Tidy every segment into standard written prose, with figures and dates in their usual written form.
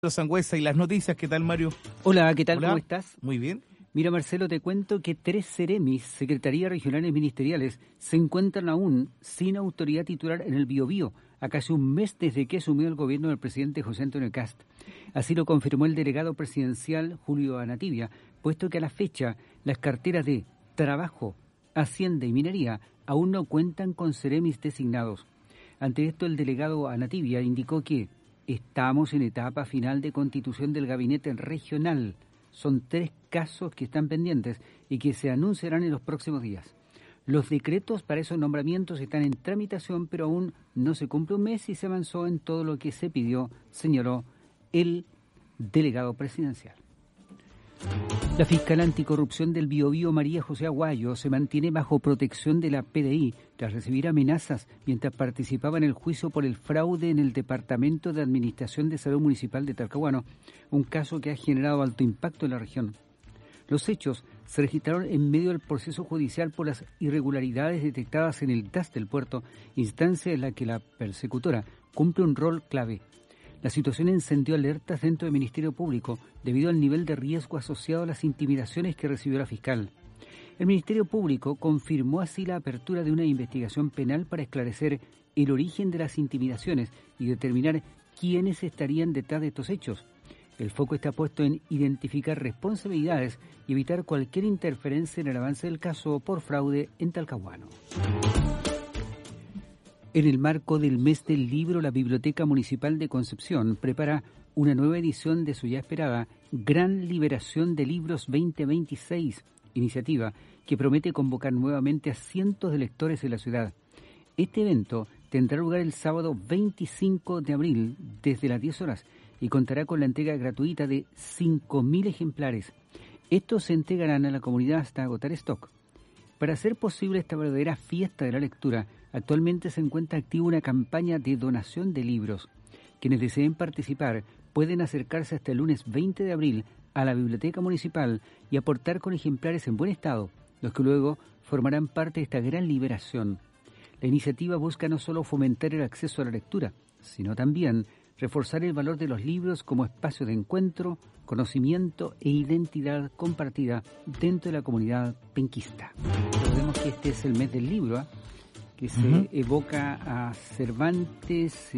Sangüesa y las noticias. ¿Qué tal, Mario? Hola, ¿qué tal? Hola. ¿Cómo estás? Muy bien. Mira, Marcelo, te cuento que 3 Ceremis, Secretarías Regionales Ministeriales, se encuentran aún sin autoridad titular en el Biobío, a casi un mes desde que asumió el gobierno del presidente José Antonio Kast. Así lo confirmó el delegado presidencial Julio Anativia, puesto que a la fecha las carteras de Trabajo, Hacienda y Minería aún no cuentan con Ceremis designados. Ante esto, el delegado Anativia indicó que estamos en etapa final de constitución del gabinete regional. Son 3 casos que están pendientes y que se anunciarán en los próximos días. Los decretos para esos nombramientos están en tramitación, pero aún no se cumple un mes y se avanzó en todo lo que se pidió, señaló el delegado presidencial. La fiscal anticorrupción del Biobío, María José Aguayo, se mantiene bajo protección de la PDI tras recibir amenazas mientras participaba en el juicio por el fraude en el Departamento de Administración de Salud Municipal de Talcahuano, un caso que ha generado alto impacto en la región. Los hechos se registraron en medio del proceso judicial por las irregularidades detectadas en el DAS del puerto, instancia en la que la persecutora cumple un rol clave. La situación encendió alertas dentro del Ministerio Público debido al nivel de riesgo asociado a las intimidaciones que recibió la fiscal. El Ministerio Público confirmó así la apertura de una investigación penal para esclarecer el origen de las intimidaciones y determinar quiénes estarían detrás de estos hechos. El foco está puesto en identificar responsabilidades y evitar cualquier interferencia en el avance del caso por fraude en Talcahuano. En el marco del mes del libro, la Biblioteca Municipal de Concepción prepara una nueva edición de su ya esperada Gran Liberación de Libros 2026, iniciativa que promete convocar nuevamente a cientos de lectores de la ciudad. Este evento tendrá lugar el sábado 25 de abril desde las 10 horas y contará con la entrega gratuita de 5.000 ejemplares. Estos se entregarán a la comunidad hasta agotar stock. Para hacer posible esta verdadera fiesta de la lectura, actualmente se encuentra activa una campaña de donación de libros. Quienes deseen participar pueden acercarse hasta el lunes 20 de abril a la Biblioteca Municipal y aportar con ejemplares en buen estado, los que luego formarán parte de esta gran liberación. La iniciativa busca no solo fomentar el acceso a la lectura, sino también reforzar el valor de los libros como espacio de encuentro, conocimiento e identidad compartida dentro de la comunidad penquista. Recordemos que este es el mes del libro, que se evoca a Cervantes,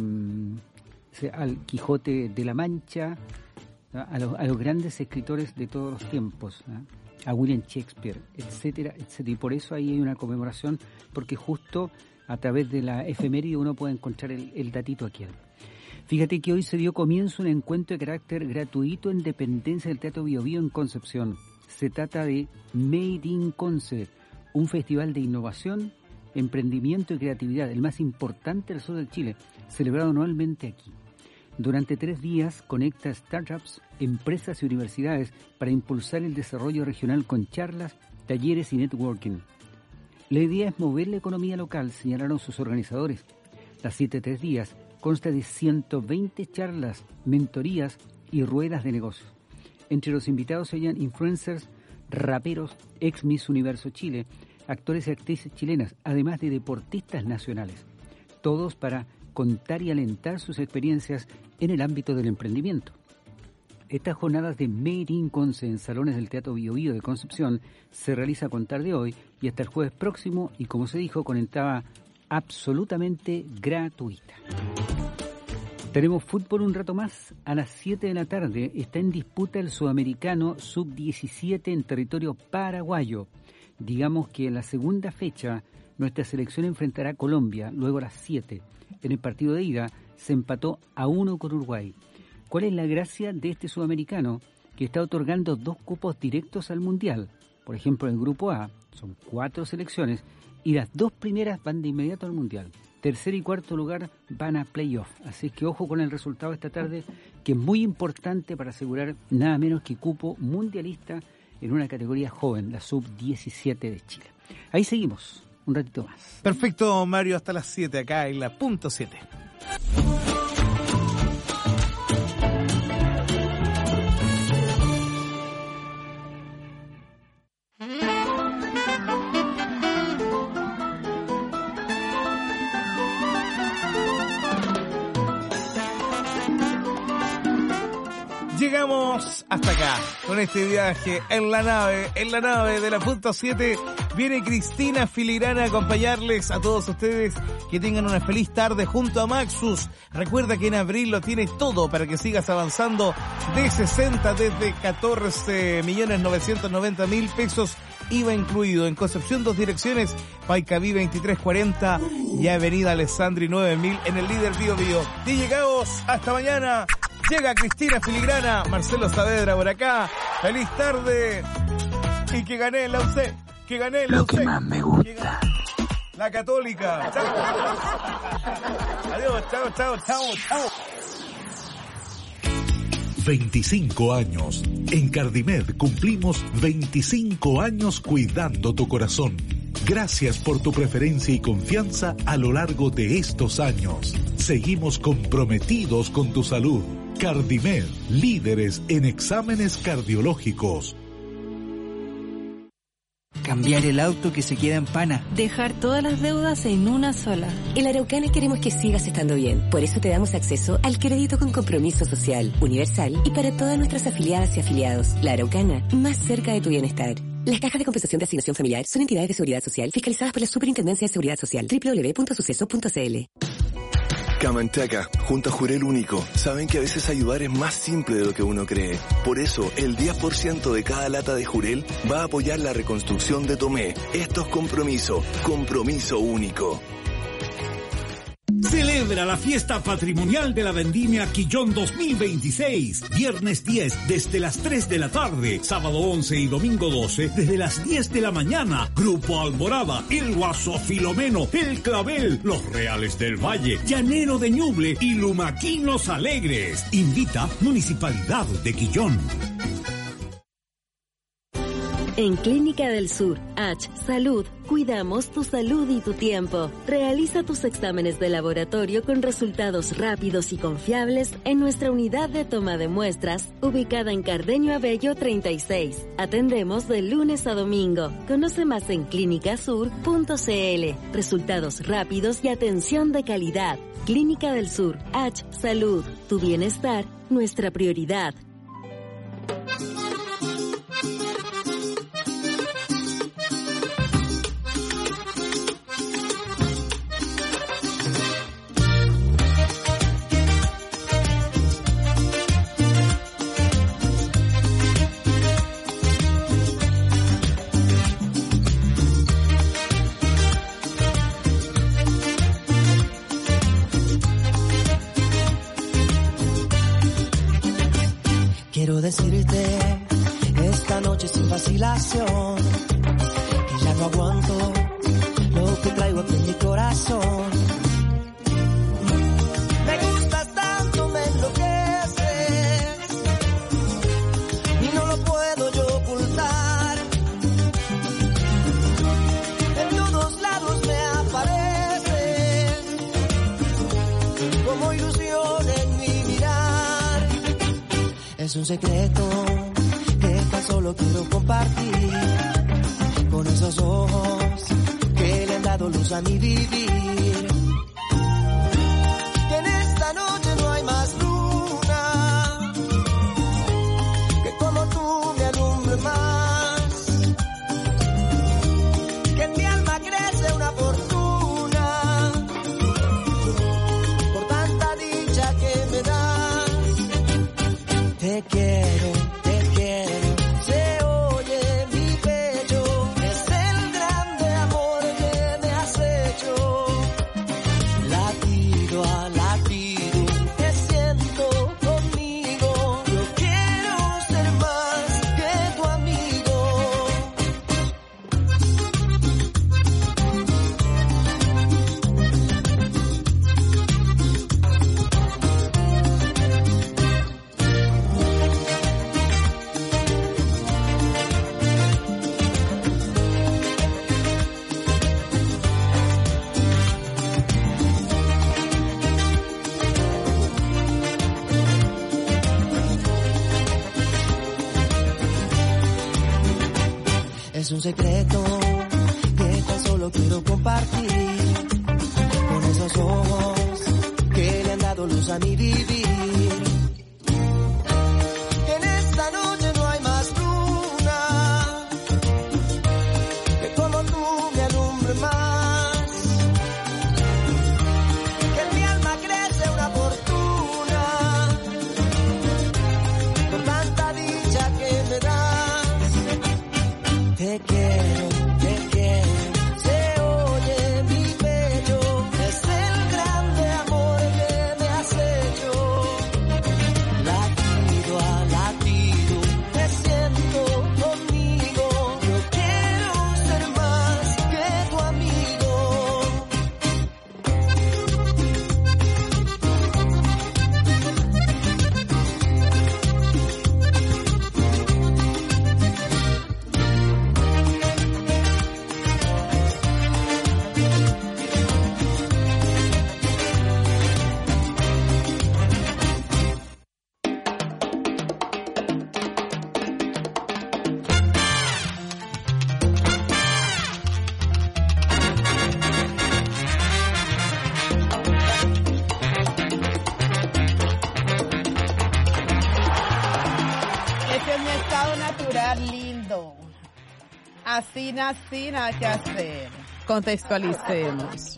al Quijote de la Mancha, a los grandes escritores de todos los tiempos, a William Shakespeare, etcétera, etcétera. Y por eso ahí hay una conmemoración, porque justo a través de la efeméride uno puede encontrar el datito aquí. Fíjate que hoy se dio comienzo un encuentro de carácter gratuito en dependencia del Teatro Biobío en Concepción. Se trata de Made in Conce, un festival de innovación, emprendimiento y creatividad, el más importante del sur de Chile, celebrado anualmente aquí. Durante 3 días conecta startups, empresas y universidades para impulsar el desarrollo regional con charlas, talleres y networking. La idea es mover la economía local, señalaron sus organizadores. Las 7 días consta de 120 charlas, mentorías y ruedas de negocios. Entre los invitados se hallan influencers, raperos, ex Miss Universo Chile, actores y actrices chilenas, además de deportistas nacionales. Todos para contar y alentar sus experiencias en el ámbito del emprendimiento. Estas jornadas de Made in Conce en salones del Teatro Biobío de Concepción se realiza a contar de hoy y hasta el jueves próximo y, como se dijo, con entrada absolutamente gratuita. Tenemos fútbol un rato más. A las 7 de la tarde está en disputa el Sudamericano Sub-17 en territorio paraguayo. Digamos que en la segunda fecha nuestra selección enfrentará a Colombia, luego a las 7. En el partido de ida se empató a 1 con Uruguay. ¿Cuál es la gracia de este sudamericano? Que está otorgando 2 cupos directos al Mundial. Por ejemplo, en el Grupo A son 4 selecciones y las 2 primeras van de inmediato al Mundial. Tercer y cuarto lugar van a playoff. Así que ojo con el resultado esta tarde, que es muy importante para asegurar nada menos que cupo mundialista en una categoría joven, la Sub-17 de Chile. Ahí seguimos, un ratito más. Perfecto, Mario, hasta las 7 acá en la punto 7. Llegamos hasta acá con este viaje en la nave de la punto 7. Viene Cristina Filigrana a acompañarles a todos ustedes. Que tengan una feliz tarde junto a Maxus. Recuerda que en abril lo tienes todo para que sigas avanzando de 60 desde 14.990.000 pesos. IVA incluido. En Concepción, 2 direcciones, Paicaví 2340 y Avenida Alessandri 9000 en el líder Bio Bio. Y llegamos, hasta mañana. Llega Cristina Filigrana, Marcelo Saavedra por acá. Feliz tarde. Y que gané la UC. Que gané la UC. Lo que más me gusta. La Católica. Chao. Adiós, chao. 25 años. En Cardimed cumplimos 25 años cuidando tu corazón. Gracias por tu preferencia y confianza a lo largo de estos años. Seguimos comprometidos con tu salud. Cardimed, líderes en exámenes cardiológicos. Cambiar el auto que se queda en pana. Dejar todas las deudas en una sola. En Araucana queremos que sigas estando bien. Por eso te damos acceso al crédito con compromiso social, universal y para todas nuestras afiliadas y afiliados. La Araucana, más cerca de tu bienestar. Las cajas de compensación de asignación familiar son entidades de seguridad social fiscalizadas por la Superintendencia de Seguridad Social. www.suceso.cl. Camanchaca, junto a Jurel Único, saben que a veces ayudar es más simple de lo que uno cree. Por eso, el 10% de cada lata de Jurel va a apoyar la reconstrucción de Tomé. Esto es compromiso único. Celebra la fiesta patrimonial de la Vendimia Quillón 2026. Viernes 10 desde las 3 de la tarde. Sábado 11 y domingo 12 desde las 10 de la mañana. Grupo Alborada, El Guaso Filomeno, El Clavel, Los Reales del Valle, Llanero de Ñuble y Lumaquinos Alegres. Invita Municipalidad de Quillón. En Clínica del Sur, H Salud, cuidamos tu salud y tu tiempo. Realiza tus exámenes de laboratorio con resultados rápidos y confiables en nuestra unidad de toma de muestras, ubicada en Cardenio Abello 36. Atendemos de lunes a domingo. Conoce más en clinicasur.cl. Resultados rápidos y atención de calidad. Clínica del Sur, H Salud, tu bienestar, nuestra prioridad. Quiero decirte esta noche sin vacilación que ya no aguanto lo que traigo aquí en mi corazón. Me gustas tanto, me enloqueces y no lo puedo yo ocultar. En todos lados me apareces como ilusión en mi mirar. Es un secreto que tan solo quiero compartir con esos ojos que le han dado luz a mi vivir. Que en esta noche no hay más luna que como tú me alumbre más. Que en mi alma crece una fortuna por tanta dicha que me das. Te quiero, se oye mi pecho, es el grande amor que me has hecho. Latido a latido, te siento conmigo, yo quiero ser más que tu amigo. Es un secreto que tan solo quiero compartir con esos ojos que le han dado luz a mi vivir. en mi estado natural, lindo. Así nací, nada que hacer. Contextualicemos.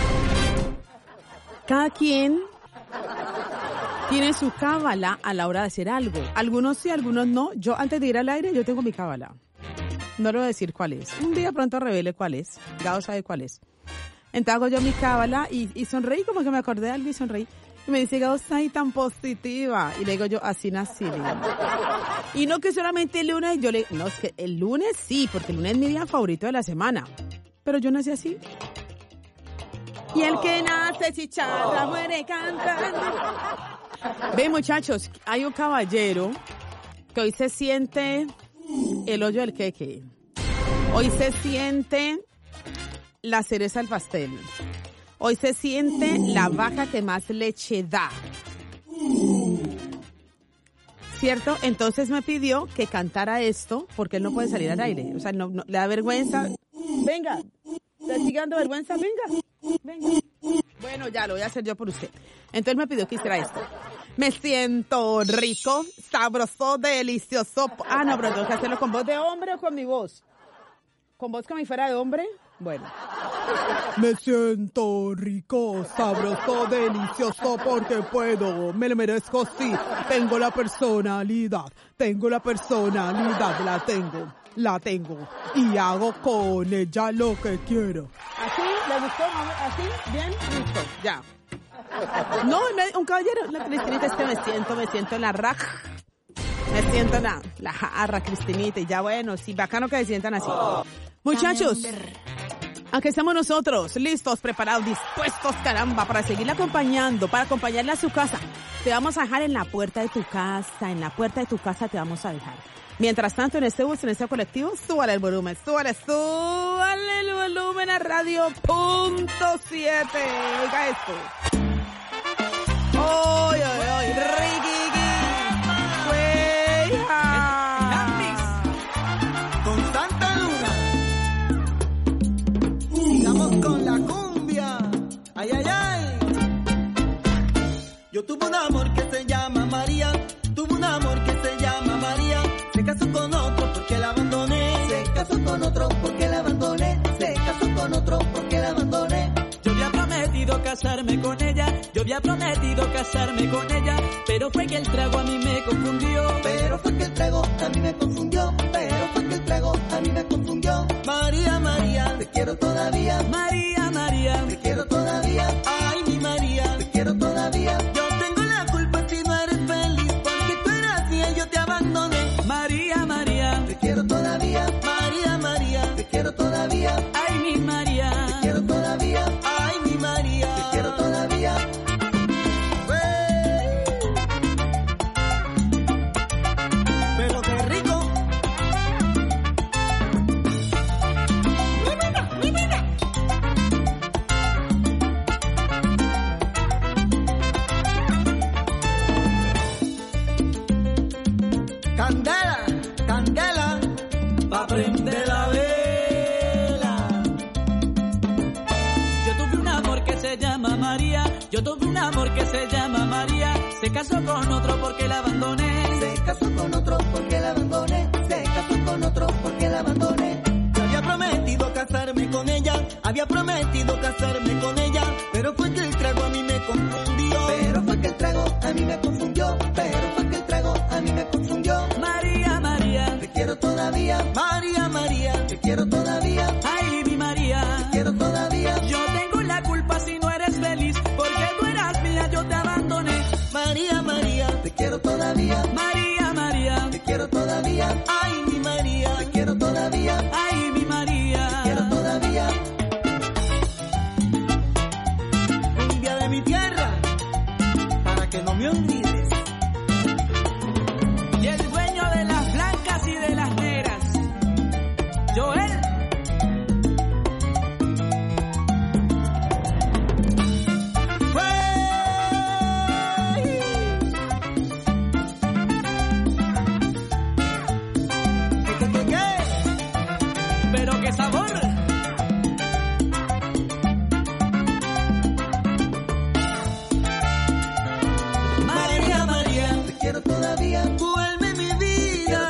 Cada quien tiene su cábala a la hora de hacer algo. Algunos sí, algunos no. Yo, antes de ir al aire, yo tengo mi cábala. No le voy a decir cuál es. Un día pronto revele cuál es. Gao sabe cuál es. Entonces hago yo mi cábala y sonreí, como que me acordé de algo y sonreí. Y me dice, Gao, está ahí tan positiva. Y le digo yo, así nací. Y no que solamente el lunes, yo le... No, es que el lunes sí, porque el lunes es mi día favorito de la semana. Pero yo nací así. Y el que nace chicharra muere cantando. Ve, muchachos, hay un caballero que hoy se siente el hoyo del queque. Hoy se siente la cereza del pastel. Hoy se siente la vaca que más leche da. ¿Cierto? Entonces me pidió que cantara esto porque él no puede salir al aire. O sea, no le da vergüenza. Venga, ¿te sigue dando vergüenza? Venga. Bueno, ya lo voy a hacer yo por usted. Entonces me pidió que hiciera esto. Me siento rico, sabroso, delicioso. Ah, no, pero tengo que hacerlo con voz de hombre o con mi voz. ¿Con voz como si fuera de hombre? Bueno. Me siento rico, sabroso, delicioso, porque puedo, me lo merezco, sí. Tengo la personalidad, la tengo. Y hago con ella lo que quiero. ¿Así? ¿Le gustó? ¿Así? ¿Bien? Listo, ya. No, un caballero, la Cristinita, es que me siento en la raja. Me siento en la jarra, Cristinita, y ya bueno, sí, bacano que se sientan así. Muchachos, aquí estamos nosotros, listos, preparados, dispuestos, caramba, para seguirla acompañando, para acompañarla a su casa. Te vamos a dejar en la puerta de tu casa, te vamos a dejar. Mientras tanto, en este bus, en este colectivo, súbale el volumen, súbale el volumen a Radio Punto 7. Oiga esto. ¡Oy, Ricky! Con Santa Luna. Sigamos con la cumbia. Ay, ay, ay. Yo tuve un amor que se llama María. Se casó con otro porque la abandoné. Yo había prometido casarme con ella, pero fue que el trago a mí me confundió. María, María, te quiero todavía. María, María, te quiero todavía. Ay, mi María, te quiero todavía. Yo tengo la culpa si no eres feliz, porque tú eras mía y yo te abandoné. María, María, te quiero todavía. María, María, te quiero todavía. Ay, mi María, te quiero todavía. Ay, mi María, te quiero todavía. Pero qué rico. Candela, candela, pa' prender la vela. Yo tuve un amor que se llama María. Se casó con otro porque la abandoné. Yo había prometido casarme con ella, pero fue que el trago a mí me confundió. María, María, te quiero todavía. María, María, te quiero todavía. Ay, mi María, te quiero todavía. Yo tengo la culpa si no eres feliz, porque tú eras mía, yo te abandoné. María, María, te quiero todavía. María, María, te quiero todavía. Ay, mi María, te quiero todavía. Ay, mi María, te quiero todavía. Cumbia de mi tierra, para que no me olvides. Y el dueño de las blancas y de las negras, Joel. Pero qué sabor. María, María, te quiero todavía. Vuelve mi vida.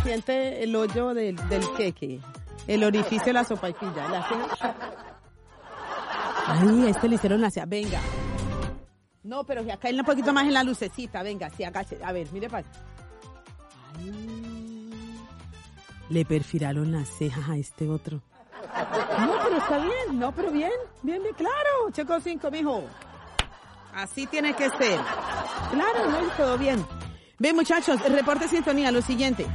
siente el hoyo del queque, el orificio de la sopaipilla. La hace... Ay, le hicieron la ceja. Venga. No, pero acá un poquito más en la lucecita. Venga, sí, agache. A ver, mire para. Ay. Le perfilaron las cejas a este otro. No, pero está bien. No, pero bien. Bien, claro. Checo 5, mijo. Así tiene que ser. Claro, no, todo bien. Bien, muchachos, reporte sintonía, lo siguiente.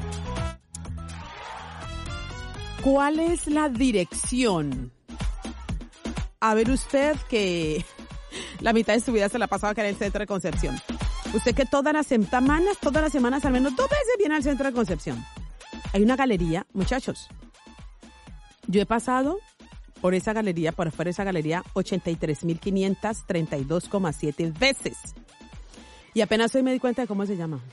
¿Cuál es la dirección? A ver usted que la mitad de su vida se la pasaba acá en el Centro de Concepción. Usted que todas las semanas, al menos 2 veces viene al Centro de Concepción. Hay una galería, muchachos. Yo he pasado por esa galería, por afuera de esa galería, 83.532,7 veces. Y apenas hoy me di cuenta de cómo se llama.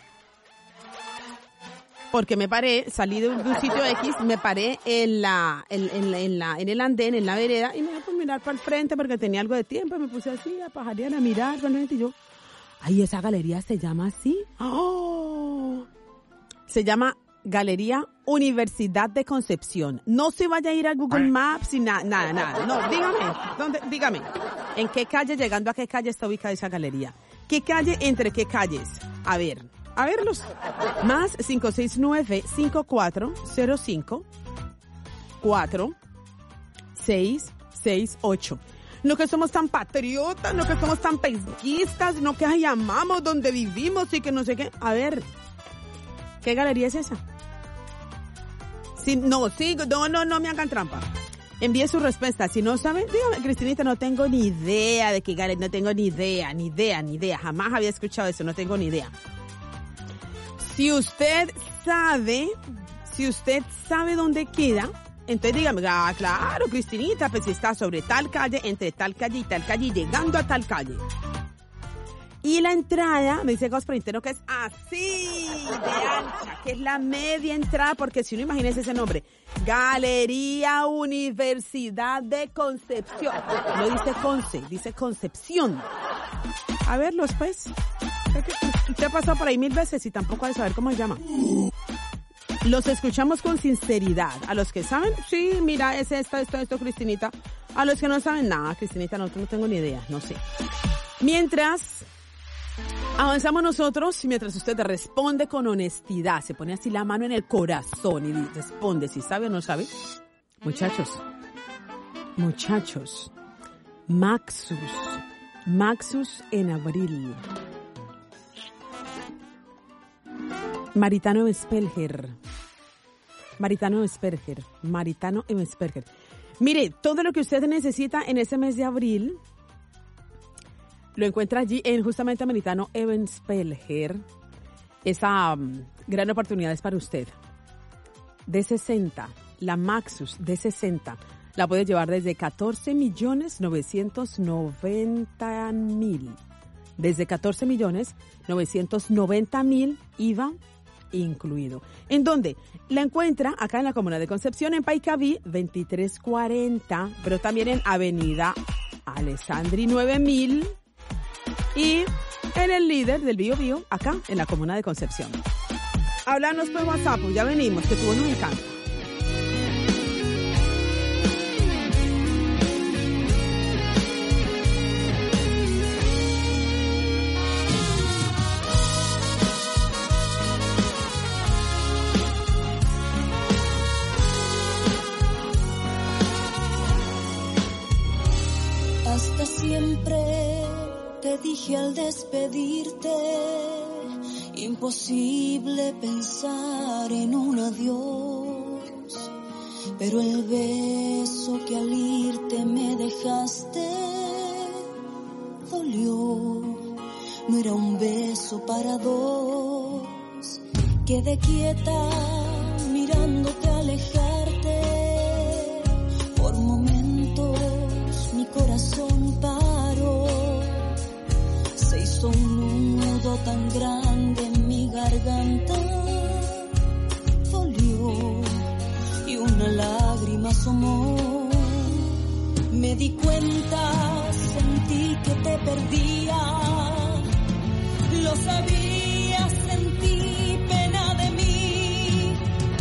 Porque me paré, salí de un sitio X, me paré en el andén, en la vereda, y me iba a mirar para el frente porque tenía algo de tiempo, y me puse así a pajarear, a mirar para el frente, y yo, ay, esa galería se llama así. ¡Oh! Se llama Galería Universidad de Concepción. No se vaya a ir a Google Maps y nada. No, dígame, ¿en qué calle, llegando a qué calle está ubicada esa galería? ¿Qué calle, entre qué calles? A verlos. Más 569-5405-4668. No que somos tan patriotas, no que somos tan pesquistas, no que ay, amamos donde vivimos y que no sé qué. A ver, ¿qué galería es esa? No me hagan trampa. Envíe su respuesta. Si no saben, dígame, Cristinita, no tengo ni idea de qué galería, no tengo ni idea. Jamás había escuchado eso, no tengo ni idea. Si usted sabe dónde queda, entonces dígame, claro, Cristinita, pues si está sobre tal calle, entre tal calle y tal calle, llegando a tal calle. Y la entrada, me dice Gospel Interno, que es así de ancha, que es la media entrada, porque si uno imagínese ese nombre, Galería Universidad de Concepción. No dice Conce, dice Concepción. A verlos, pues. Usted ha pasado por ahí 1000 veces y tampoco ha de saber cómo se llama. Los escuchamos con sinceridad. A los que saben, sí, mira, es esto, Cristinita. A los que no saben, nada, Cristinita, no tengo ni idea, no sé. Mientras avanzamos nosotros, mientras usted responde con honestidad, se pone así la mano en el corazón y responde si sabe o no sabe. Muchachos, Maxus en abril. Maritano Spelger. Mire, todo lo que usted necesita en ese mes de abril lo encuentra allí en justamente Maritano Spelger. Esa gran oportunidad es para usted. De 60, la Maxus de 60, la puede llevar desde 14.990.000. Desde 14.990.000 IVA incluido. ¿En dónde? La encuentra acá en la comuna de Concepción, en Paicaví 2340, pero también en Avenida Alessandri 9000 y en el líder del Bío Bío, acá en la comuna de Concepción. Háblanos por WhatsApp, ya venimos, que tu voz nos encanta. Hasta siempre te dije al despedirte, imposible pensar en un adiós, pero el beso que al irte me dejaste dolió, no era un beso para dos. Quedé quieta mirándote alejarte, por momentos mi corazón paró, se hizo un nudo tan grande en mi garganta, dolió y una lágrima asomó. Me di cuenta, sentí que te perdía, lo sabía, sentí pena de mí,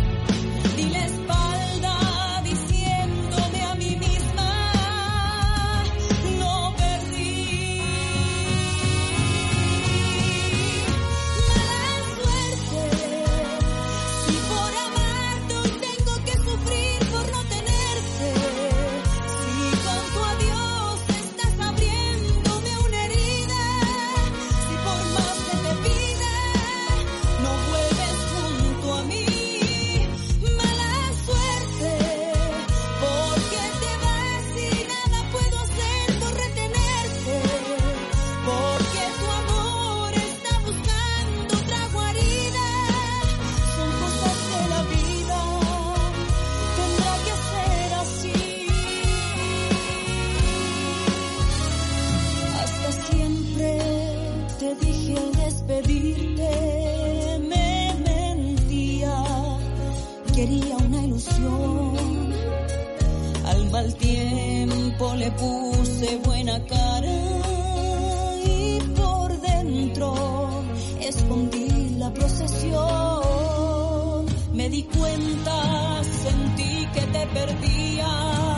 quería una ilusión. Al mal tiempo le puse buena cara y por dentro escondí la procesión. Me di cuenta, sentí que te perdía.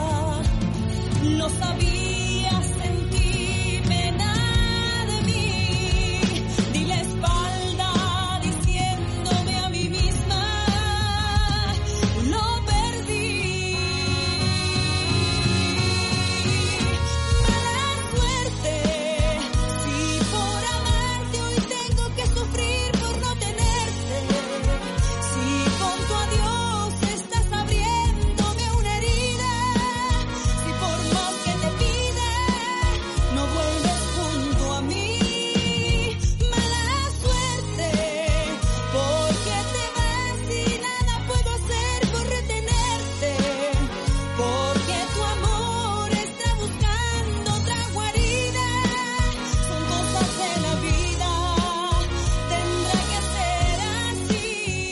No sabía, sentí pena de mí. Di la espalda diciéndome a mí misma, lo perdí. Mala suerte, si por amarte hoy tengo que sufrir por no tenerte. Si con tu adiós estás abriéndome una herida. Si por más que te pide no vuelves junto a mí. Mala suerte, porque te vas y nada puedo hacer por retenerte. Porque tu amor está buscando otra guarida. Son cosas de la vida, tendrá que ser así.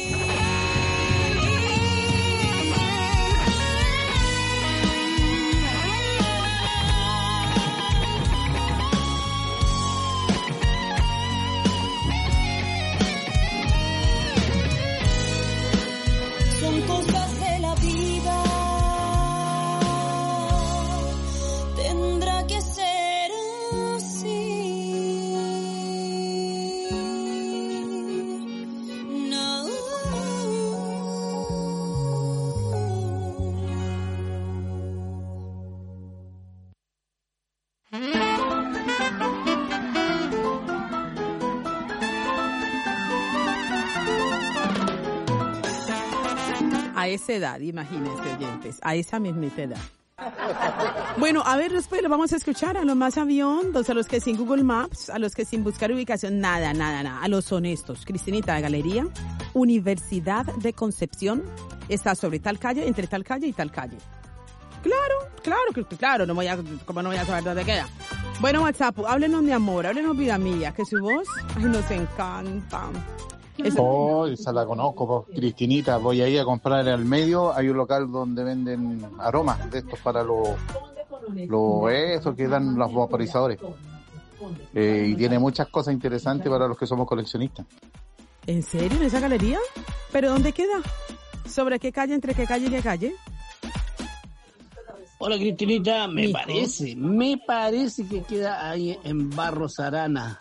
Son cosas de la vida, tendrá que ser así. No. A esa edad, imagínense, oyentes, a esa mismita edad. Bueno, a ver, después lo vamos a escuchar a los más aviondos, a los que sin Google Maps, a los que sin buscar ubicación, nada, a los honestos. Cristinita de Galería, Universidad de Concepción, está sobre tal calle, entre tal calle y tal calle. Claro, no voy a saber dónde queda. Bueno, WhatsApp, háblenos mi amor, háblenos vida mía, que su voz, ay, nos encanta. Esa la conozco, pues, Cristinita. Voy ahí a comprar al medio. Hay un local donde venden aromas de estos para eso que dan los vaporizadores. Y tiene muchas cosas interesantes para los que somos coleccionistas. ¿En serio? ¿En esa galería? ¿Pero dónde queda? ¿Sobre qué calle? ¿Entre qué calle y qué calle? Hola Cristinita, me parece que queda ahí en Barros Arana,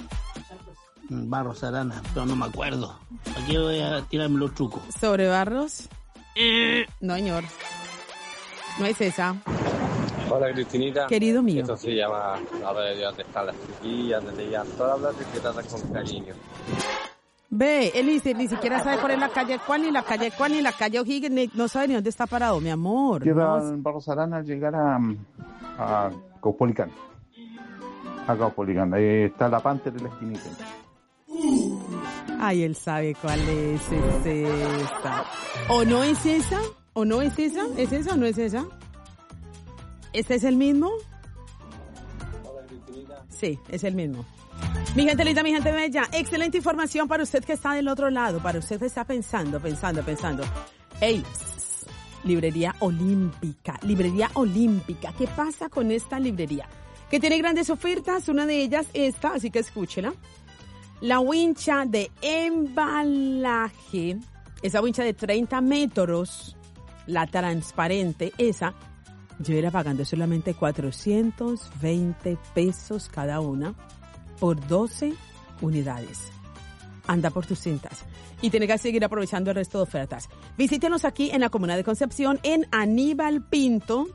pero no me acuerdo. Aquí voy a tirarme los trucos. ¿Sobre Barros? No, señor. No es esa. Hola Cristinita. Querido mío. Esto se llama la hora de donde están las chiquillas, donde ya todas las que tratan con cariño. Ve, él dice, ni siquiera sabe cuál es la calle cuál, ni la calle cuál, ni la calle O'Higgins, no sabe ni dónde está parado, mi amor. Queda en Barros Arana al llegar a Caupolicán. A Caupolicán, ahí está la Panther de la esquinita. Ay, él sabe cuál es esa. ¿O no es esa? ¿O no es esa? ¿Es esa o no es esa? ¿Este es el mismo? Sí, es el mismo. Mi gente linda, mi gente bella, excelente información para usted que está del otro lado, para usted que está pensando. Ey, librería olímpica. ¿Qué pasa con esta librería? Que tiene grandes ofertas, una de ellas esta, así que escúchela. La wincha de embalaje, esa wincha de 30 metros, la transparente, esa, llévela pagando solamente 420 pesos cada una por 12 unidades. Anda por tus cintas. Y tiene que seguir aprovechando el resto de ofertas. Visítenos aquí en la comuna de Concepción, en Aníbal Pinto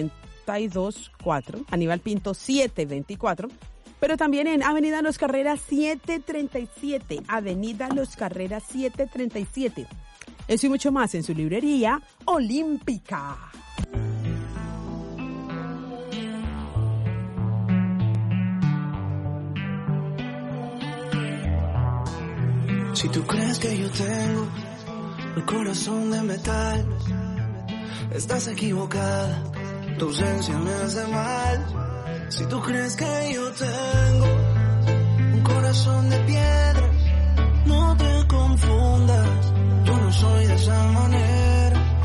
724, Aníbal Pinto 724, pero también en Avenida Los Carreras 737, Avenida Los Carreras 737. Eso y mucho más en su librería olímpica. Si tú crees que yo tengo el corazón de metal, estás equivocada, tu ausencia me hace mal. Si tú crees que yo tengo un corazón de piedra, no te confundas, yo no soy de esa manera.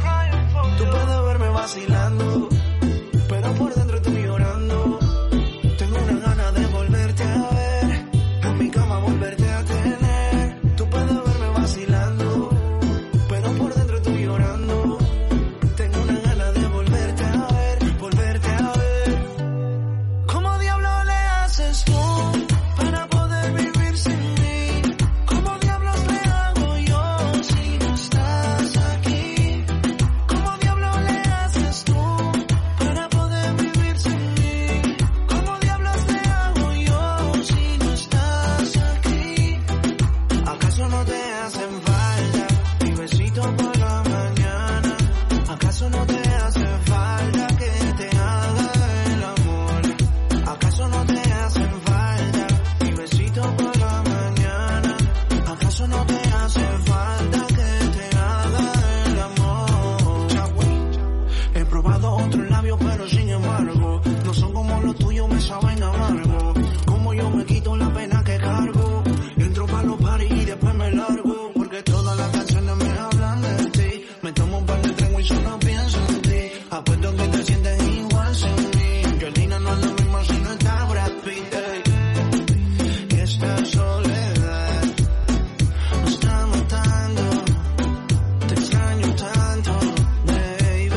vacilando, pero por dentro estoy llorando. Tengo una gana de volverte a ver, en mi cama volverte a tener. Tú puedes verme vacilando, pero por dentro estoy llorando. Tengo una gana de volverte a ver, volverte a ver. ¿Cómo diablo le haces tú para poder vivir sin mí? ¿Cómo diablos le hago yo si no estás aquí? ¿Cómo diablo le haces tú para poder vivir sin mí? ¿Cómo diablos le hago yo si no estás aquí? ¿Acaso no te hacen falta mi besito por la mañana? ¿Acaso no te hace falta que te haga el amor? ¿Acaso no te hacen falta mi besito por la mañana? ¿Acaso no te hace falta que te haga el amor? He probado otros labios pero sin embargo no son como los tuyos, me saben amargo. Como yo me quito la pena que cargo, entro pa' los paris y después me largo, porque todas las canciones me hablan de ti. Me tomo un par de tragos y solo pienso en ti. Apuesto que te sientes igual sin mí. Angelina no es lo mismo si no está Brad Pitt. Y esta soledad me está matando. Te extraño tanto, baby.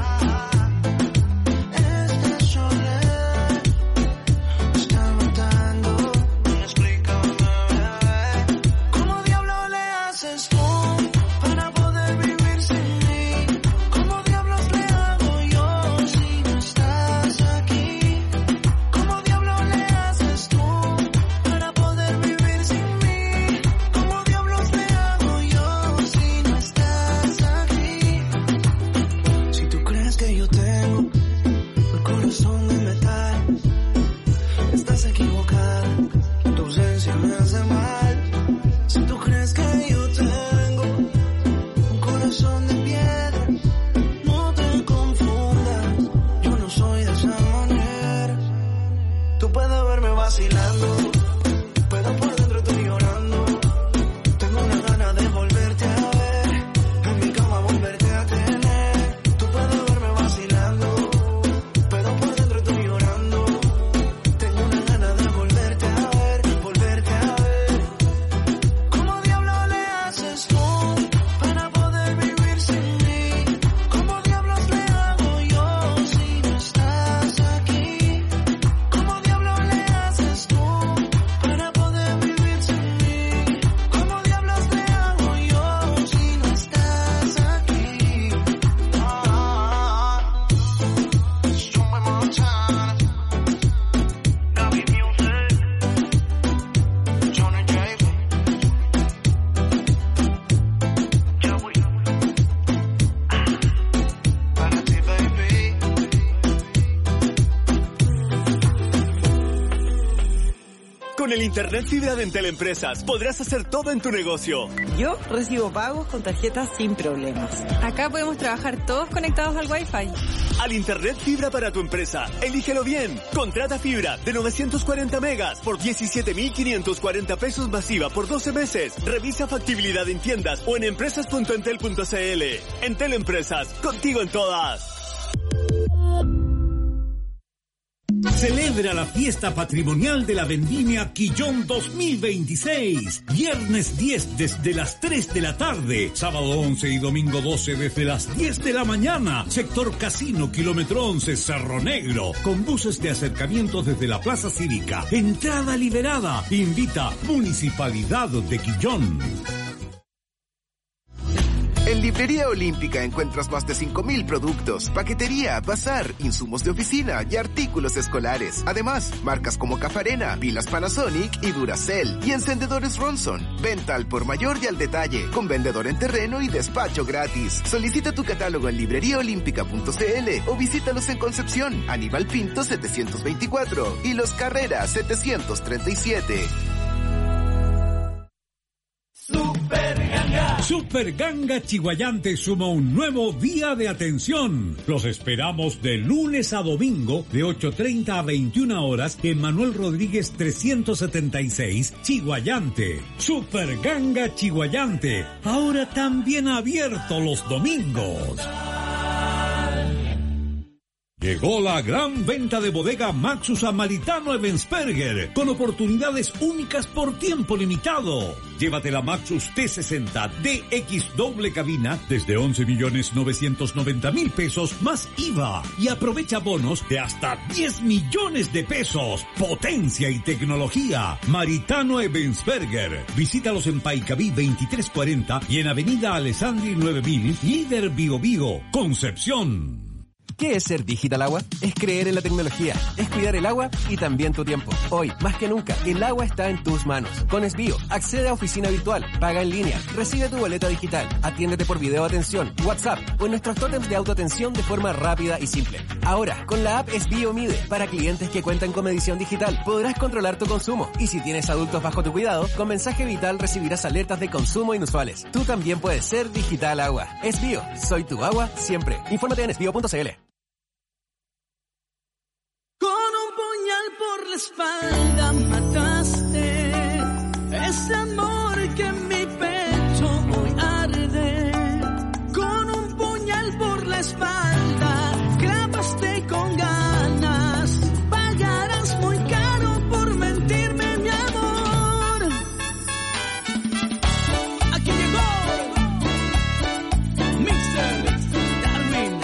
Esta soledad me está matando. Explícame, bebé. ¿Cómo diablo le haces tú para poder vivir sin mí? ¿Cómo diablos le hago yo si no estás aquí? ¿Cómo diablo le haces tú para poder vivir sin mí? ¿Cómo diablos le hago yo si no estás aquí? Si tú crees que yo tengo el corazón de metal, estás equivocada, tu ausencia me hace mal. Si tú crees que yo tengo un corazón de piedra, no te confundas, yo no soy de esa manera. Tú puedes verme vacilando, pero por dentro estoy llorando. Tengo una gana de volverte a ver, en mi cama volverte a tener. Tú puedes verme vacilando, pero por dentro estoy llorando. Tengo una gana de volverte a ver, volverte a ver. ¿Cómo diablo le haces tú para poder vivir sin mí? ¿Cómo diablos le hago yo si no estás aquí? ¿Cómo diablo le haces tú para poder vivir sin mí? ¿Cómo diablos le hago yo si no estás aquí? Strong Montana, Gaby Music, Johnny J. Para ti, baby. Con el Internet Fibra de Entel Empresas podrás hacer todo en tu negocio. Yo recibo pagos con tarjetas sin problemas. Acá podemos trabajar todos conectados al Wi-Fi. Al Internet Fibra para tu empresa, elígelo bien. Contrata fibra de 940 megas por 17.540 pesos masiva por 12 meses. Revisa factibilidad en tiendas o en empresas.entel.cl. Entel Empresas, contigo en todas. Celebra la fiesta patrimonial de la Vendimia Quillón 2026. Viernes 10 desde las 3 de la tarde. Sábado 11 y domingo 12 desde las 10 de la mañana. Sector Casino, kilómetro 11, Cerro Negro. Con buses de acercamiento desde la Plaza Cívica. Entrada liberada. Invita Municipalidad de Quillón. En Librería Olímpica encuentras más de 5.000 productos, paquetería, bazar, insumos de oficina y artículos escolares. Además, marcas como Cafarena, pilas Panasonic y Duracell y encendedores Ronson. Venta al por mayor y al detalle, con vendedor en terreno y despacho gratis. Solicita tu catálogo en libreriaolímpica.cl o visítalos en Concepción, Aníbal Pinto 724 y Los Carreras 737. Super Ganga Chiguayante suma un nuevo día de atención. Los esperamos de lunes a domingo de 8:30 a 21 horas en Manuel Rodríguez 376, Chiguayante. Super Ganga Chiguayante, ahora también abierto los domingos. Llegó la gran venta de bodega Maxus a Maritano Ebensperger, con oportunidades únicas por tiempo limitado. Llévate la Maxus T60 DX doble cabina desde 11.990.000 pesos más IVA y aprovecha bonos de hasta 10 millones de pesos. Potencia y tecnología. Maritano Ebensperger. Visítalos en Paicaví 2340 y en Avenida Alessandri 9000, Líder Bio Bio, Concepción. ¿Qué es ser Digital Agua? Es creer en la tecnología, es cuidar el agua y también tu tiempo. Hoy, más que nunca, el agua está en tus manos. Con Esbio, accede a oficina virtual, paga en línea, recibe tu boleta digital, atiéndete por video atención, WhatsApp o en nuestros tótems de autoatención de forma rápida y simple. Ahora, con la app Esbio Mide, para clientes que cuentan con medición digital, podrás controlar tu consumo. Y si tienes adultos bajo tu cuidado, con mensaje vital recibirás alertas de consumo inusuales. Tú también puedes ser Digital Agua. Esbio, soy tu agua siempre. Infórmate en esbio.cl. Con un puñal por la espalda mataste ese amor que en mi pecho hoy arde. Con un puñal por la espalda clavaste con ganas. Pagarás muy caro por mentirme, mi amor. Aquí llegó Mr. Darwin.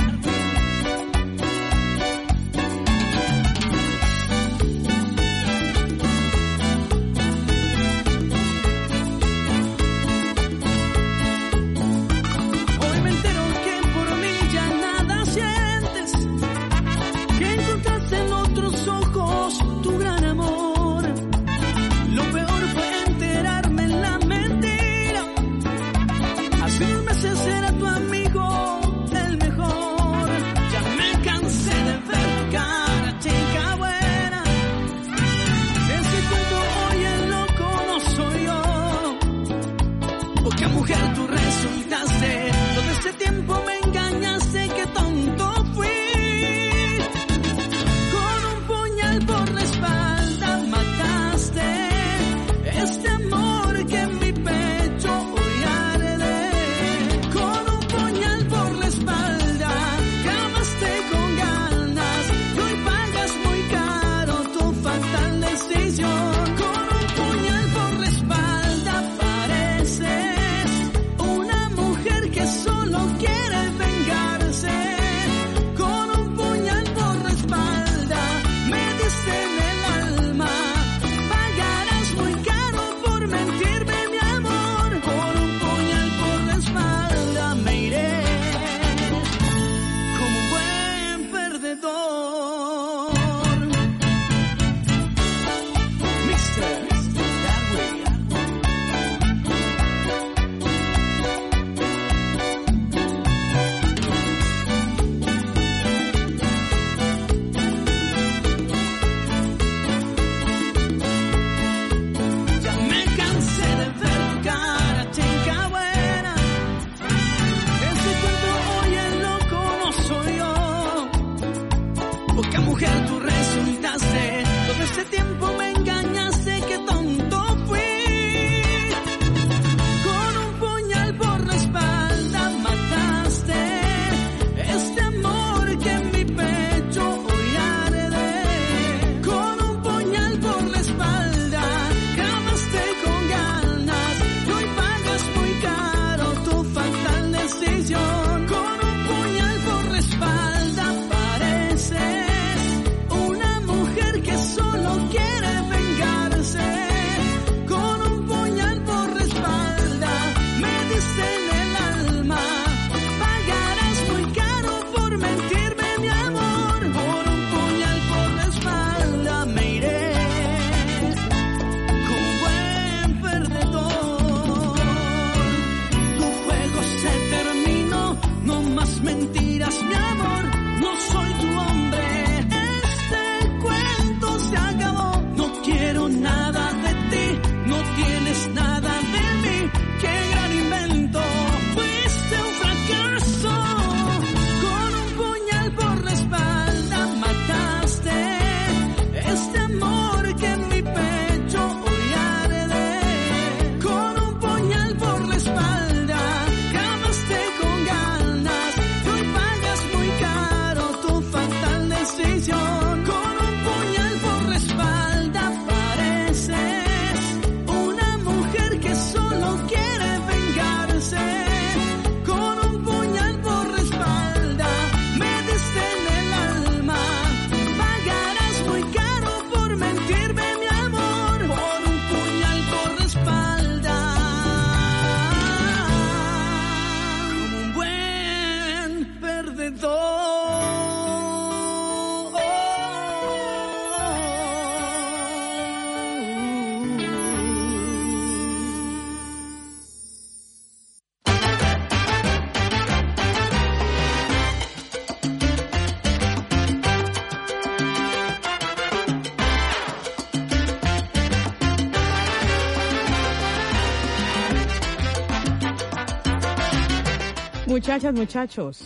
Muchachas, muchachos.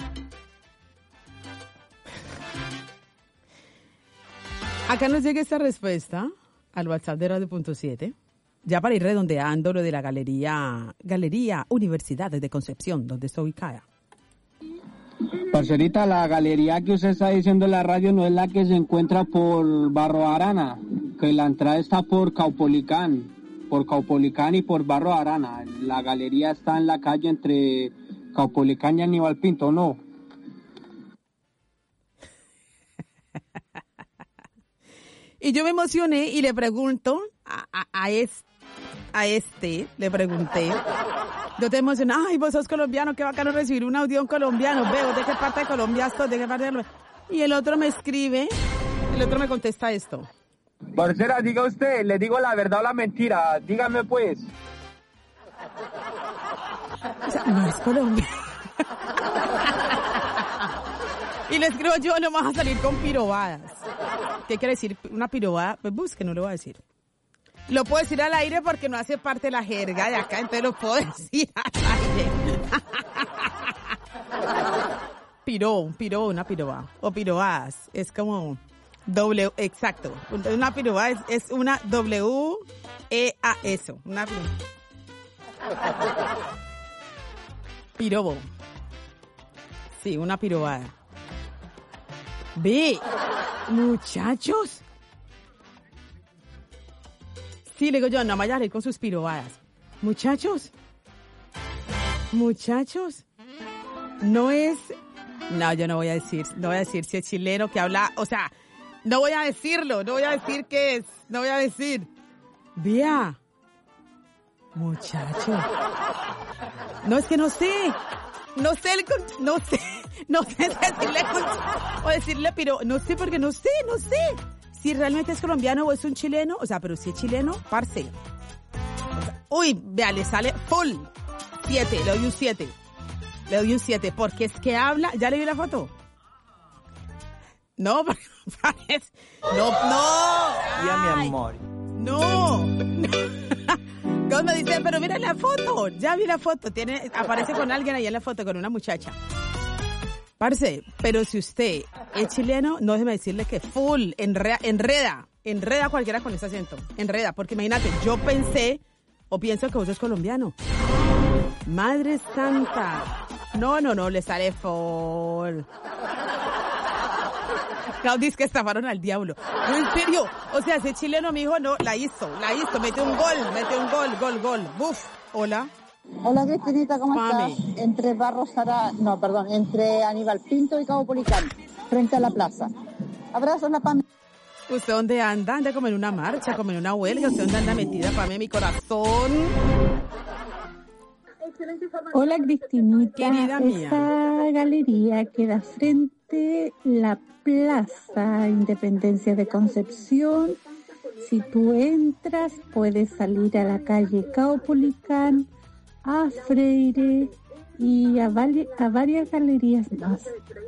Acá nos llega esta respuesta al WhatsApp de Radio.7. Ya para ir redondeando lo de la Galería Universidades de Concepción, donde está ubicada. Parcerita, la galería que usted está diciendo en la radio no es la que se encuentra por Barro Arana, que la entrada está por Caupolicán y por Barro Arana. La galería está en la calle entre Caupolicán y Aníbal Pinto, ¿no? Y yo me emocioné y le pregunto a este, le pregunté, yo te emocioné, ay, vos sos colombiano, qué bacano recibir un audio colombiano, veo, ¿de qué parte de Colombia estás? ¿De qué parte de Colombia? Y el otro me escribe, el otro me contesta esto. Parcera, diga usted, ¿le digo la verdad o la mentira? Dígame pues. O sea, no es Colombia. Y le escribo yo, no vas a salir con pirobadas. ¿Qué quiere decir una pirobada? Pues busque, no lo voy a decir. Lo puedo decir al aire porque no hace parte de la jerga de acá, entonces lo puedo decir al aire. Piró, una pirobada. O pirobadas. Es como doble, exacto. Una pirobada es una W-E-A, eso. Una pirobo. Sí, una pirobada. Ve, muchachos. Sí, le digo yo, no vaya a ir con sus pirobadas. Muchachos, no es... No, yo no voy a decir si es chileno que habla, o sea, no voy a decirlo, no voy a decir qué es, no voy a decir. Vea, muchacho. No, es que no sé decirle o decirle no sé porque no sé si realmente es colombiano o es un chileno, o sea, pero si es chileno, parce. O sea, uy, vea, le sale full 7, le doy un 7, porque es que habla, ¿ya le vi la foto? No, porque parece, no. Ya, mi amor. No. Dios me dice, pero mira la foto, ya vi la foto, aparece con alguien ahí en la foto, con una muchacha. Parce, pero si usted es chileno, no déjeme decirle que full, enreda cualquiera con ese acento, enreda, porque imagínate, yo pienso que vos sos colombiano. Madre santa, no, le sale full. Claudia, que estafaron al diablo. No, en serio, o sea, ese chileno, mi hijo, no, la hizo, mete un gol, buf, hola. Hola, Cristinita, ¿cómo estás? Entre entre Aníbal Pinto y Caupolicán, frente a la plaza. Abrazos, la Pame. ¿Usted dónde anda? ¿Anda como en una marcha, como en una huelga? ¿Usted dónde anda metida, Pame, mi corazón? Hola, Cristinita. Querida mía. Esa galería queda frente a la Plaza Independencia de Concepción. Si tú entras, puedes salir a la calle Caupolicán, a Freire y a varias galerías más.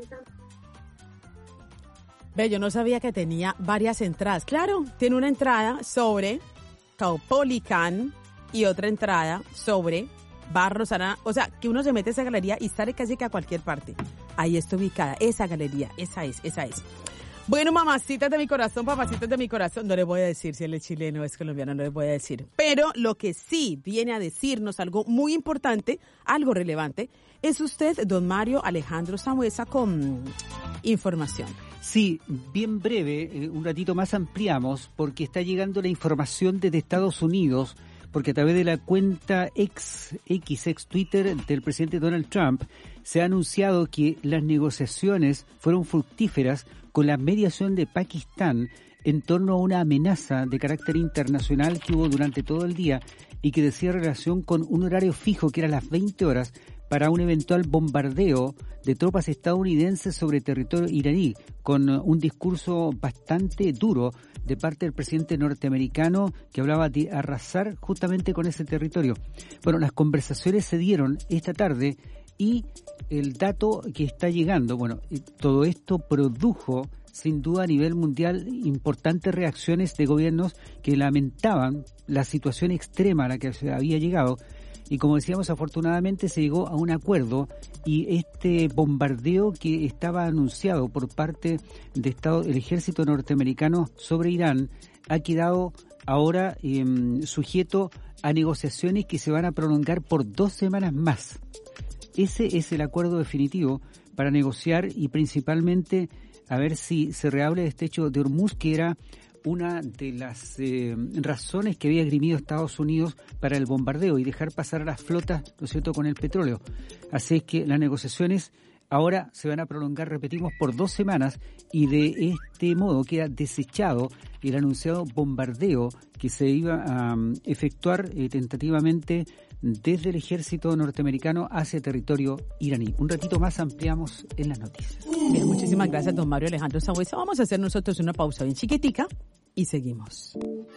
Ve, yo no sabía que tenía varias entradas. Claro, tiene una entrada sobre Caupolicán y otra entrada sobre Barros Arana. O sea, que uno se mete a esa galería y sale casi que a cualquier parte. Ahí está ubicada, esa galería, esa es. Bueno, mamacitas de mi corazón, papacitas de mi corazón, no les voy a decir si él es chileno o es colombiano, no les voy a decir. Pero lo que sí viene a decirnos algo muy importante, algo relevante, es usted, don Mario Alejandro Sambuesa, con información. Sí, bien breve, un ratito más ampliamos, porque está llegando la información desde Estados Unidos, porque a través de la cuenta ex Twitter del presidente Donald Trump, se ha anunciado que las negociaciones fueron fructíferas con la mediación de Pakistán en torno a una amenaza de carácter internacional que hubo durante todo el día y que decía relación con un horario fijo que era las 20 horas, para un eventual bombardeo de tropas estadounidenses sobre territorio iraní, con un discurso bastante duro de parte del presidente norteamericano que hablaba de arrasar justamente con ese territorio. Bueno, las conversaciones se dieron esta tarde y el dato que está llegando, bueno, todo esto produjo sin duda a nivel mundial importantes reacciones de gobiernos que lamentaban la situación extrema a la que se había llegado. Y como decíamos, afortunadamente se llegó a un acuerdo y este bombardeo que estaba anunciado por parte del ejército norteamericano sobre Irán ha quedado ahora sujeto a negociaciones que se van a prolongar por 2 semanas más. Ese es el acuerdo definitivo para negociar y principalmente a ver si se reabre el estrecho de Hormuz, que era una de las razones que había esgrimido Estados Unidos para el bombardeo y dejar pasar a las flotas, ¿no es cierto?, con el petróleo. Así es que las negociaciones ahora se van a prolongar, repetimos, por 2 semanas y de este modo queda desechado el anunciado bombardeo que se iba a efectuar tentativamente desde el ejército norteamericano hacia territorio iraní. Un ratito más ampliamos en las noticias. Bien, muchísimas gracias, don Mario Alejandro Sabuesa. Vamos a hacer nosotros una pausa bien chiquitica y seguimos.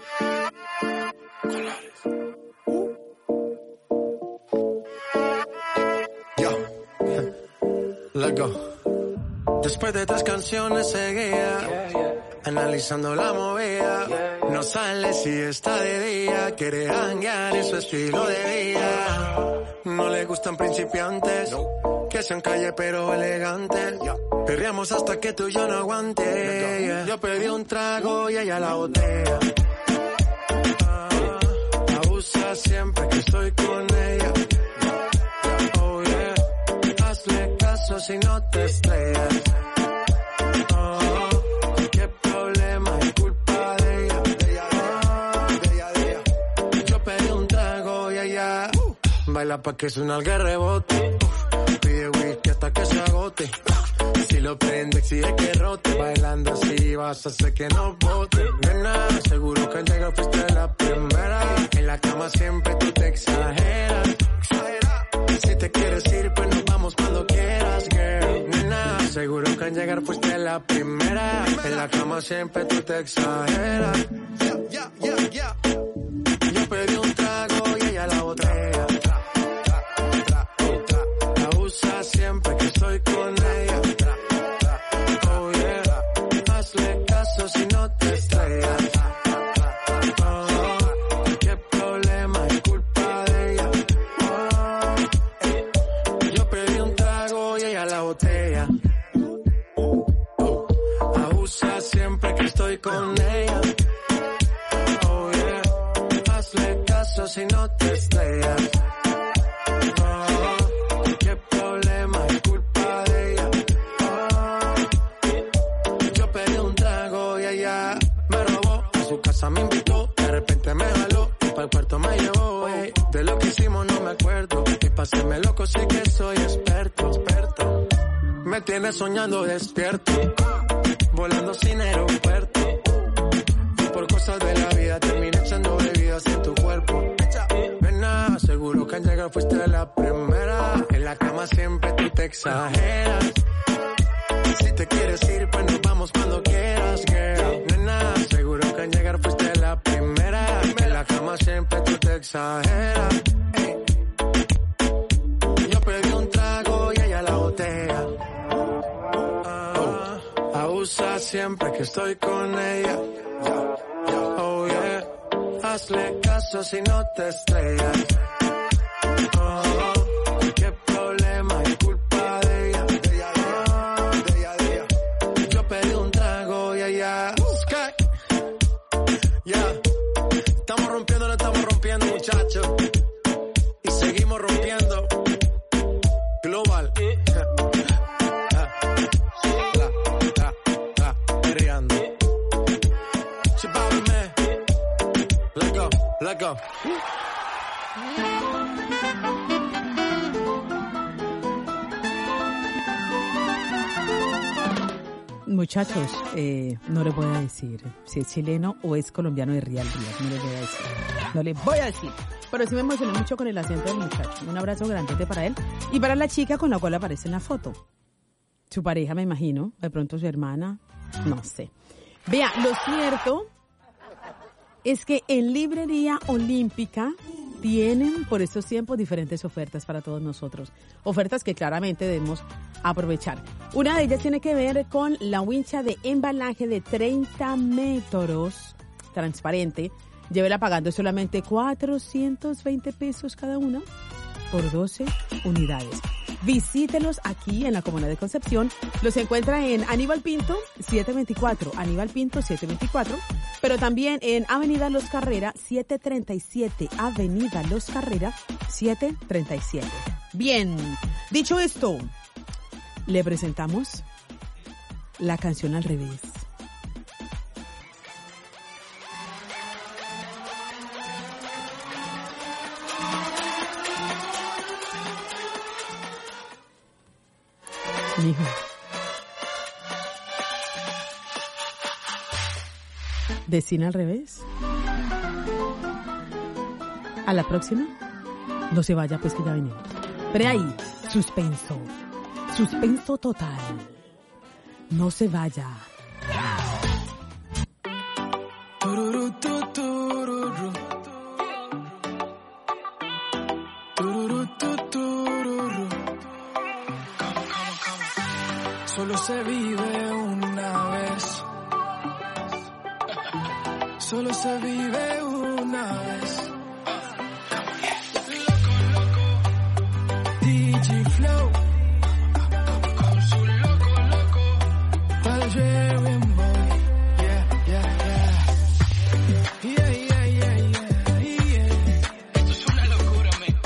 Let's go. Después de 3 canciones seguía analizando la movida. No sale si está de día, quiere hanguear, es su estilo de vida. No le gustan principiantes, que sean calle pero elegantes. Perreamos hasta que tú y yo no aguante. Yo pedí un trago y ella la botella. Abusa siempre que estoy con ella. Oh yeah, hazle caso si no te estrellas. Qué problema, es culpa de ella. Yo pedí un trago y ella baila pa' que suena el rebote. Pide whisky hasta que se agote. Si lo prende, exige que rote. Bailando así vas a hacer que no bote. Nena, seguro que al llegar fuiste la primera. En la cama siempre tú te exageras. Si te quieres ir, pues nos vamos cuando quieras, girl. Nena, seguro que al llegar fuiste la primera. En la cama siempre tú te exageras. Yo pedí un trago y ella la botella. Abusa siempre que estoy con ella. Oh yeah, hazle caso si no te estrellas. Qué problema, es culpa de ella. Yo pedí un trago y ella la botella. Abusa siempre que estoy con ella. Oh yeah, hazle caso si no te estrellas. Qué problema, es culpa de ella. Yo pedí un trago y ella me robó. A su casa me invitó, de repente me jaló. Para el cuarto me llevó. De lo que hicimos no me acuerdo. Y pa' hacerme loco sé que soy experto. Me tienes soñando despierto, volando sin aeropuerto. Y por cosas de la vida terminé echando bebidas en tu cuerpo. Nena, seguro que al llegar fuiste la primera. En la cama siempre tú te exageras. Si te quieres ir, pues nos vamos cuando quieras, girl. Nena, seguro que al llegar fuiste la primera. En la cama siempre tú te exageras. Yo pedí un trago y ella la botella. Abusa siempre que estoy con ella. Oh yeah, hazle caso si no te estrellas. Qué problema, es culpa de ella. Yo pedí un trago y ella. Estamos rompiendo, muchachos. Y seguimos rompiendo. Global. Let's go. Muchachos, no les voy a decir si es chileno o es colombiano de Real Díaz. No les voy a decir. pero sí me emocioné mucho con el acento del muchacho. Un abrazo grandote para él y para la chica con la cual aparece en la foto. Su pareja, me imagino, de pronto su hermana, no sé. Vea, lo cierto es que en Librería Olímpica tienen por estos tiempos diferentes ofertas para todos nosotros. Ofertas que claramente debemos aprovechar. Una de ellas tiene que ver con la wincha de embalaje de 30 metros, transparente. Llévela pagando solamente 420 pesos cada una por 12 unidades. Visítelos aquí en la Comuna de Concepción. Los encuentra en Aníbal Pinto 724, Aníbal Pinto 724, pero también en Avenida Los Carrera 737, Avenida Los Carrera 737. Bien, dicho esto, le presentamos la canción al revés. Mijo. ¿Decina al revés? ¿A la próxima? No se vaya, pues que ya venimos. Pero ahí, suspenso. Suspenso total. No se vaya. Solo se vive una vez. Solo se vive una vez. DJ Flow. Con su loco. Tal Jerry Boy. Yeah. Esto es una locura, man.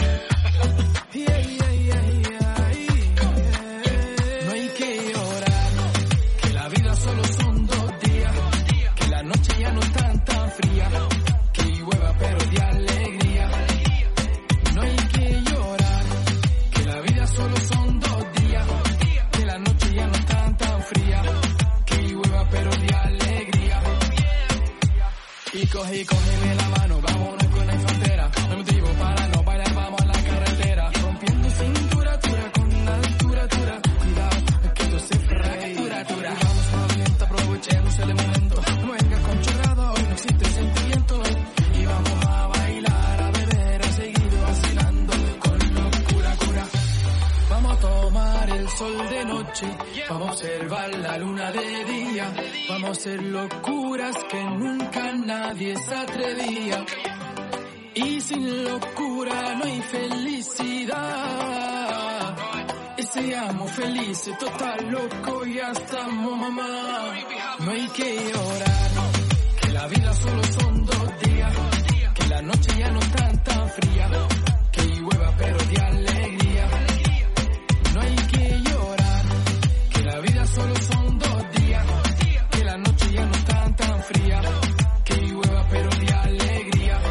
No hay que llorar, que la vida solo son 2 días, que la noche ya no es tan fría, que llueva pero de alegría. No hay que llorar, que la vida solo son 2 días, que la noche ya no es tan fría, que llueva pero de alegría. Y cógeme la mano, vámonos con la frontera. No hay motivo para no bailar, vamos a la carretera. Rompiendo cintura, con altura. Cuidado, que esto se fractura. Vamos movimiento, aprovechemos el momento. No venga con chorrado, hoy no existe sentimiento. Y vamos a bailar, a beber, a seguir vacilando con locura. Vamos a tomar el sol de noche, vamos a observar la luna de día. Vamos a hacer locuras que nunca nadie se atrevía. Y sin locura no hay felicidad. Y seamos felices, total loco, ya estamos mamá. No hay que llorar, que la vida solo son 2 días, que la noche ya no es tan fría, que llueva pero de alegría. No hay que llorar, que la vida solo son 2 días, que la noche ya no es tan fría, que llueva pero de alegría.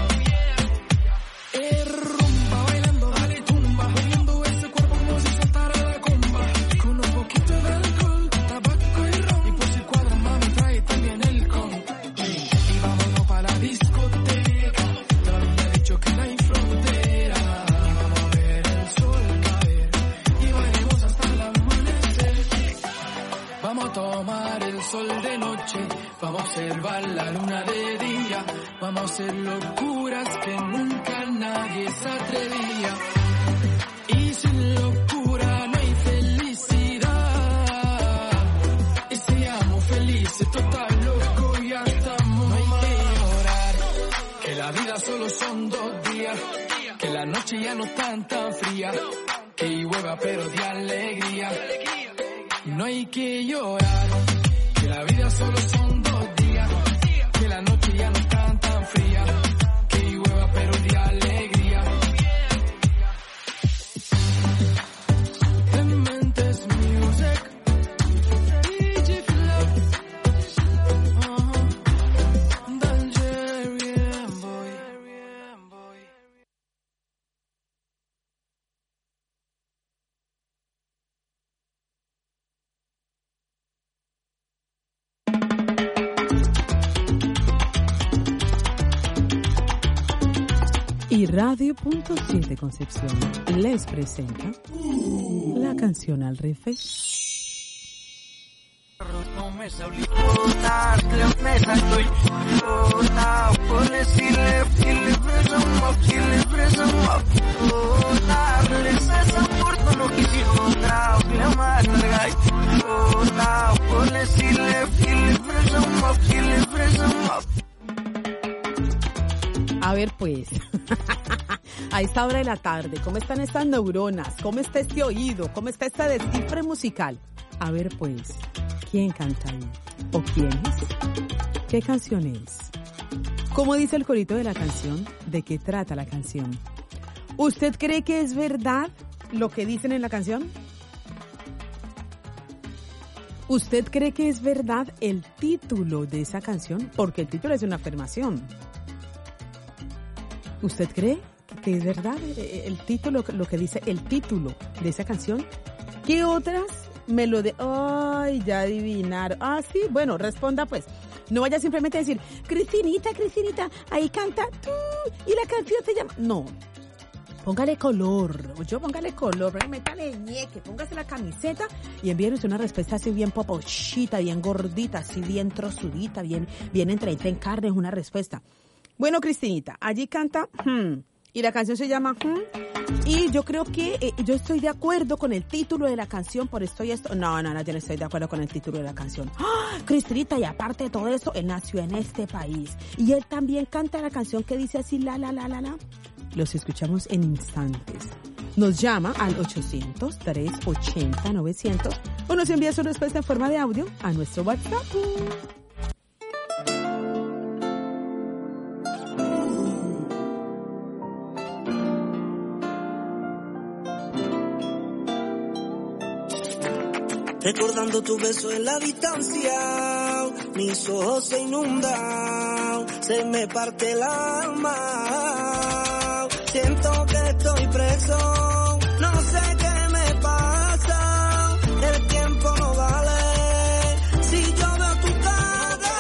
Rumba, bailando, dale tumba, moviendo ese cuerpo como si saltara la comba. Con un poquito de alcohol, tabaco y ron. Y por si cuadra, mami, trae también el con. Y vámonos para la discoteca. Te había dicho que no hay frontera. Y vamos a ver el sol caer. Y bailemos hasta el amanecer. Vamos a tomar el sol de noche. Vamos a observar la luna de día. Vamos a hacer locuras que nunca nadie se atrevía. Y sin locura no hay felicidad. Y seamos felices, total loco, ya estamos. No hay que llorar, que la vida solo son 2 días, que la noche ya no es tan fría, que llueva pero de alegría. No hay que llorar, que la vida solo son 2 días, que la noche ya no es tan fría, que llueva pero de alegría. Dementes Music, DJ Flow, Dan Jerry Boy. Y Radio.7 Concepción les presenta la canción al revés. No me sabía contar, me estoy cortado por decirle darles esa puerta no quisiera otra la más larga por decirle A ver pues, a esta hora de la tarde, ¿cómo están estas neuronas? ¿Cómo está este oído? ¿Cómo está este descifre musical? A ver pues, ¿quién canta ahí? ¿O quién es? ¿Qué canción es? ¿Cómo dice el corito de la canción? ¿De qué trata la canción? ¿Usted cree que es verdad lo que dicen en la canción? ¿Usted cree que es verdad el título de esa canción? Porque el título es una afirmación. ¿Usted cree que es verdad el título, lo que dice el título de esa canción? ¿Qué otras melodías? Ay, ya adivinaron. Ah, sí, bueno, responda pues. No vaya simplemente a decir, Cristinita, ahí canta tú y la canción se llama... No, póngale color, métale ñeque, póngase la camiseta y envíenos una respuesta así bien popochita, bien gordita, así bien trozudita, bien entreita en carne, es una respuesta. Bueno, Cristinita, allí canta y la canción se llama y yo creo que yo estoy de acuerdo con el título de la canción, por esto y esto. No, yo no estoy de acuerdo con el título de la canción. ¡Ah! Cristinita, y aparte de todo eso, él nació en este país y él también canta la canción que dice así, la. Los escuchamos en instantes. Nos llama al 800-380-900 o nos envía su respuesta en forma de audio a nuestro WhatsApp. Recordando tu beso en la distancia, mis ojos se inundan, se me parte el alma. Siento que estoy preso, no sé qué me pasa, el tiempo no vale. Si yo veo tu cara,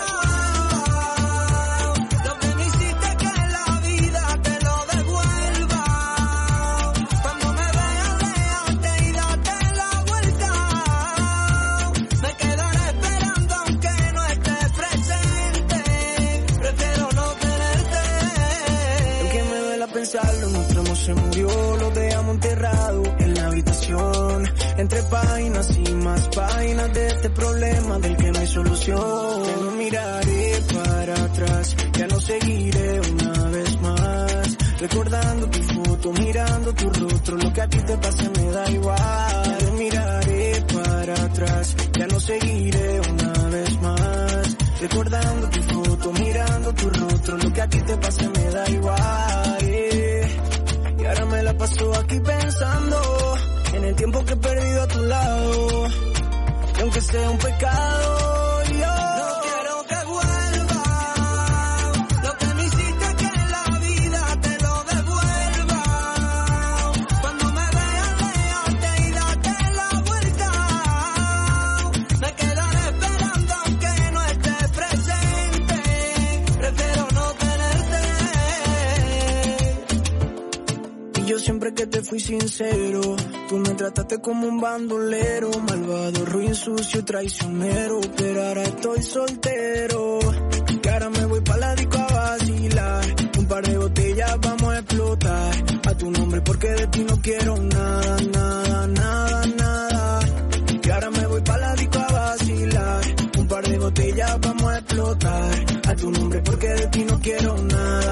lo que me hiciste que la vida te lo devuelva. Cuando me veas, léate y date la vuelta. Me quedaré esperando aunque no estés presente. Prefiero no tenerte. Lo que me duele pensarlo, nuestro amor se murió, lo dejamos enterrado en la habitación. Entre páginas y más páginas de este problema del que no hay solución. Ya no miraré para atrás, ya no seguiré una vez más. Recordando tu foto, mirando tu rostro, lo que a ti te pase me da igual. Ya no miraré para atrás, ya no seguiré una vez más. Recordando tu foto, mirando tu rostro, lo que a ti te pase me da igual. Y ahora me la paso aquí pensando en el tiempo que he perdido a tu lado. Y aunque sea un pecado, yo no quiero que vuelva. Lo que me hiciste que la vida te lo devuelva. Cuando me veas, léate y date la vuelta. Me quedaré esperando aunque no estés presente. Prefiero no tenerte. Y yo siempre que te fui sincero, tú me trataste como un bandolero, malvado, ruin, sucio, traicionero. Pero ahora estoy soltero y ahora me voy pa' la disco a vacilar. Un par de botellas vamos a explotar a tu nombre porque de ti no quiero nada. Y ahora me voy pa' la disco a vacilar. Un par de botellas vamos a explotar a tu nombre porque de ti no quiero nada.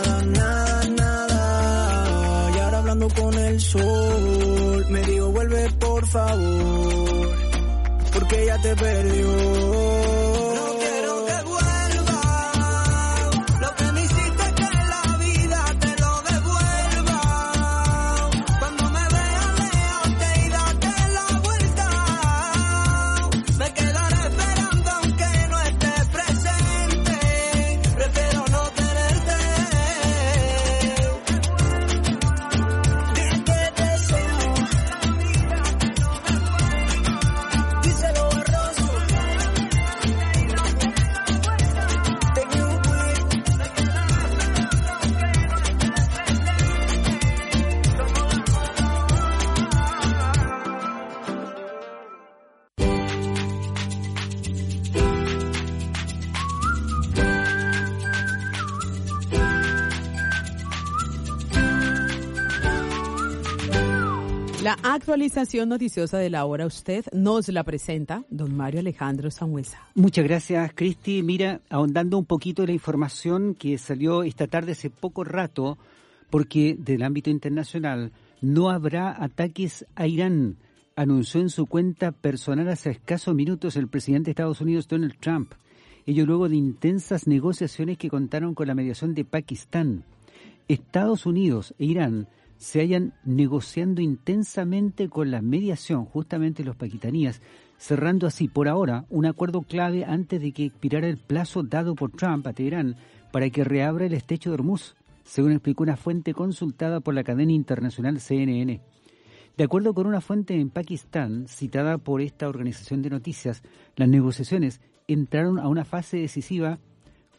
Y ahora hablando con el sol, me dijo vuelve por favor, porque ya te perdió. No quiero que vuelva, lo que me hiciste que la vida te lo devuelva. Cuando me veas, léate y date la vuelta. Me quedaré esperando aunque no estés presente. Prefiero no tenerte. La actualización noticiosa de la hora usted nos la presenta don Mario Alejandro Sangüesa. Muchas gracias, Cristi. Mira, ahondando un poquito en la información que salió esta tarde hace poco rato, porque del ámbito internacional no habrá ataques a Irán, anunció en su cuenta personal hace escasos minutos el presidente de Estados Unidos, Donald Trump. Ello luego de intensas negociaciones que contaron con la mediación de Pakistán. Estados Unidos e Irán se hallan negociando intensamente con la mediación, justamente los pakistaníes, cerrando así por ahora un acuerdo clave antes de que expirara el plazo dado por Trump a Teherán para que reabra el estrecho de Hormuz, según explicó una fuente consultada por la cadena internacional CNN. De acuerdo con una fuente en Pakistán, citada por esta organización de noticias, las negociaciones entraron a una fase decisiva